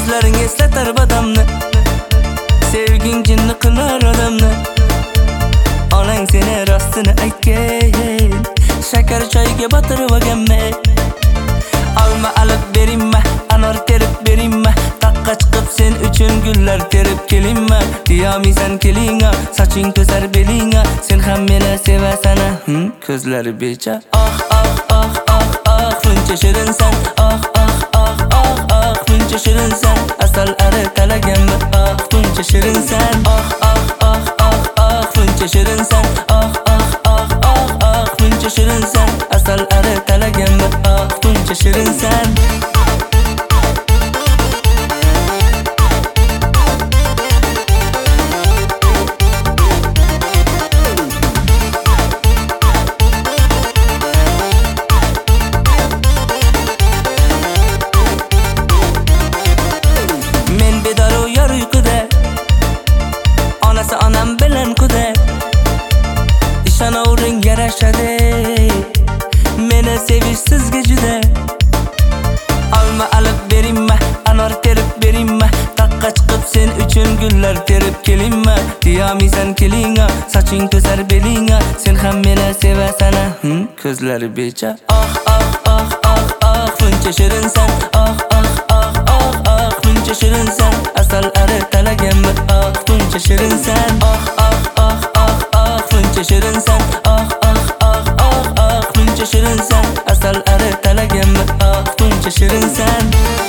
Ko'zlaring eslatar badamni, sevging jinni qilar odamni. Onang seni rostini aytgan, shakar choyga botirib olganmi? Alma olib beringmi, anor terib beringmi? Taqqa chiqib sen uchun gullar terib kelingmi? Diyamisan kelinga, soching to'sar belinga, sen ham meni sevasan. Ko'zlari becha. Buncha shirinsan. Buncha shirinsan. Asal ari talaganmi? Buncha shirinsan. Buncha shirinsan. Buncha shirinsan. Asal ari talaganmi? Buncha shirinsan. Men bedor yor uyquda, onasi onam bilan quda. Ishonavering yarashadi, meni sevish sizga juda. Alma olib beringmi, anor terib beringmi? Taqqa chiqib sen uchun gullar terib kelingmi? Diyamisan kelinga, soching to'sar belinga, sen ham meni sevasan. Ko'zlari becha. Buncha shirinsan. Buncha shirinsan. Asal ari talaganmi? Buncha shirinsan. Buncha shirinsan. Buncha shirinsan. Asal ari talaganmi? Buncha shirinsan.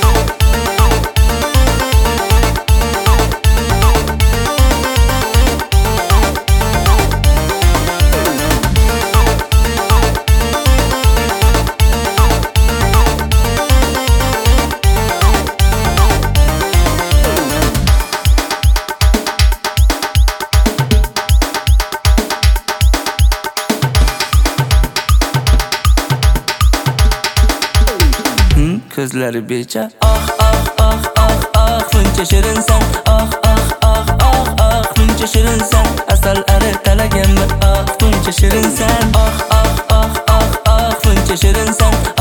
Ko'zlari becha. Buncha shirinsan. Buncha shirinsan. Asal ari talaganmi? Buncha shirinsan. Buncha shirinsan.